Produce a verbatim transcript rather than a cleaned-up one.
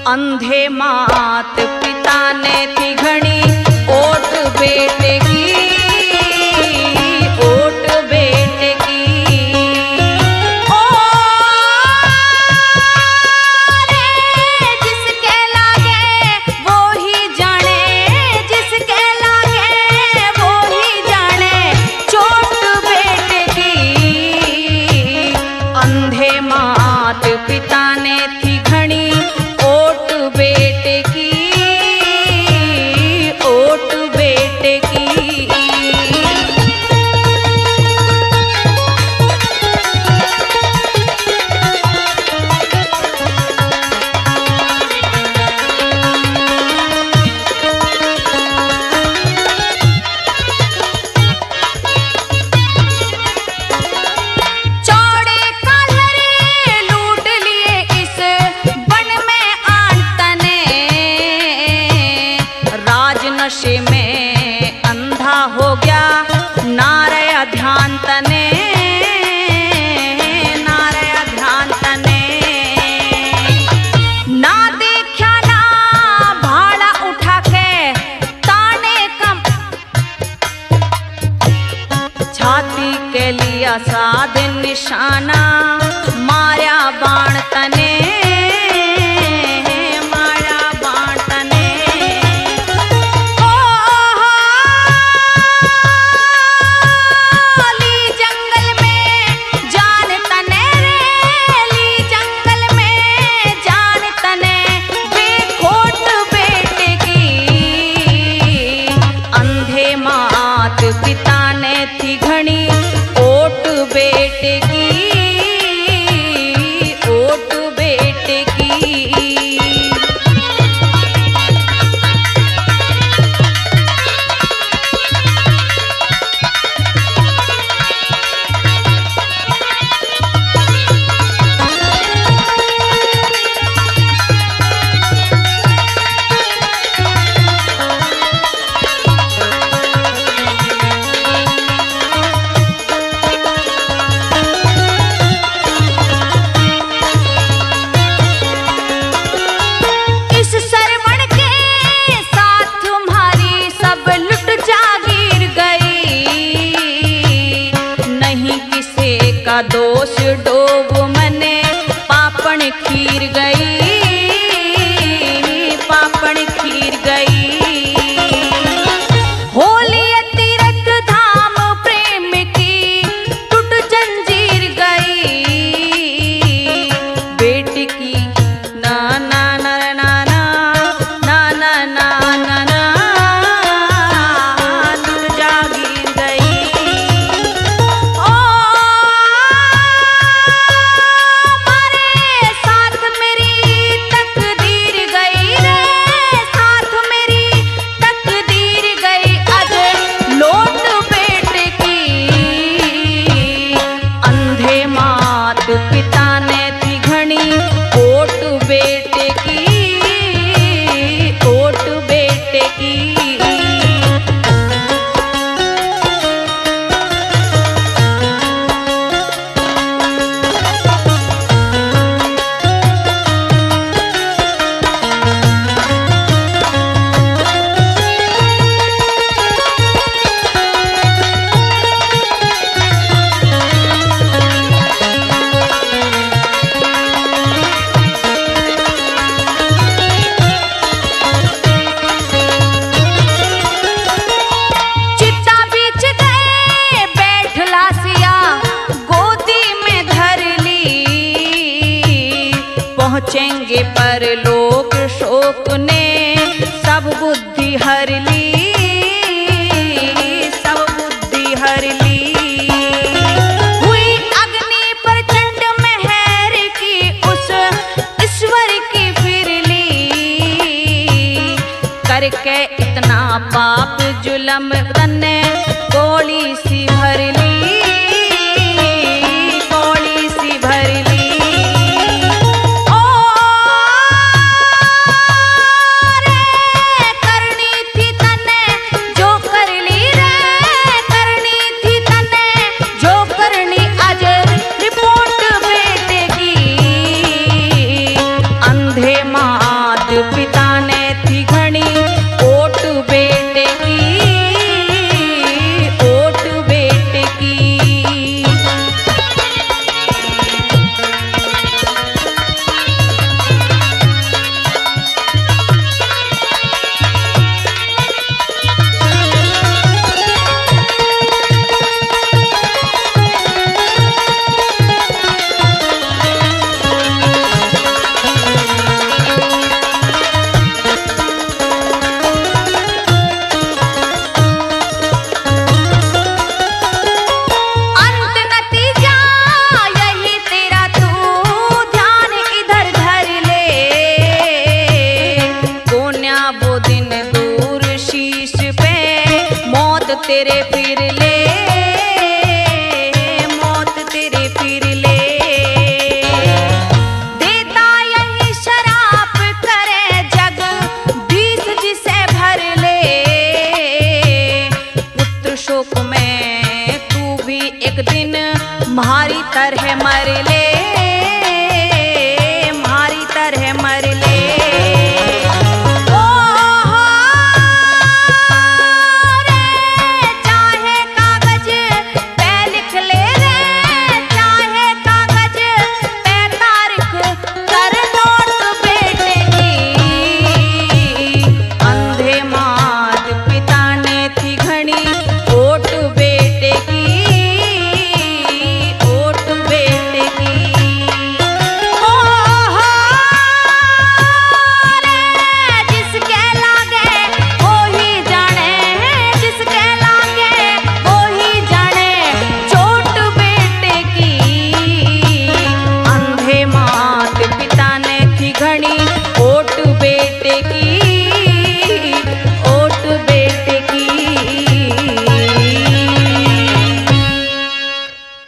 अंधे मात पिता ने थी घनी ओट बेटे की, ओट बेटे की। ओ रे जिसके लागे वो ही जाने, जिसके लागे वो ही जाने चोट बेटे की। अंधे मात पिता ने थी घनी ओट बेटे की, ओट बेटे की। चौड़े काल्हरे लूट लिए इस वन में आंत ने, राज नशे में अंधा हो गया नारय ध्यान तने, नारय ध्यान तने। ना देखा ना भाड़ा उठा के ताने कम, छाती के लिया साध निशाना मारा बाण तने, मारा बाण तने। ओ ली जंगल में जान तने रे, ली जंगल में जान तने बेखोट बेटे की। अंधे मात पिता ने थी घनी ओट बेटे की, ओट बेटे की। इस सरवण के साथ तुम्हारी सब लुट जागीर गई, नहीं किसी का दोष डोब मने पापण खीर गई, पापण खीर गई। होली तीरथ धाम प्रेम की टूट जंजीर गई, बेटी की ना ना ना ना ना ना ना ना ना ना टूट जागीर गई। ओ मारे साथ मेरी तकदीर गई रे, साथ मेरी तकदीर गई आज लोट बेटे की। अंधे मात पिता ने थी घनी ओट बेटे की, ओट बेटे की। चिता बीच गए बैठ लासिया गोदी में धर ली, पहुंचेंगे पर लोक शोक ने सब बुद्धि हर ली, सब बुद्धि हर ली। हुई अग्नि प्रचंड मेहर की उस ईश्वर की फिर ली, करके इतना पाप जुलम तने गोली सी भर ली, गोली सी भर ली। ओ रे करनी थी तने जो कर ली रे, करनी थी तने जो करनी आज रिपोर्ट बेटे की। अंधे मात तेरे फिर ले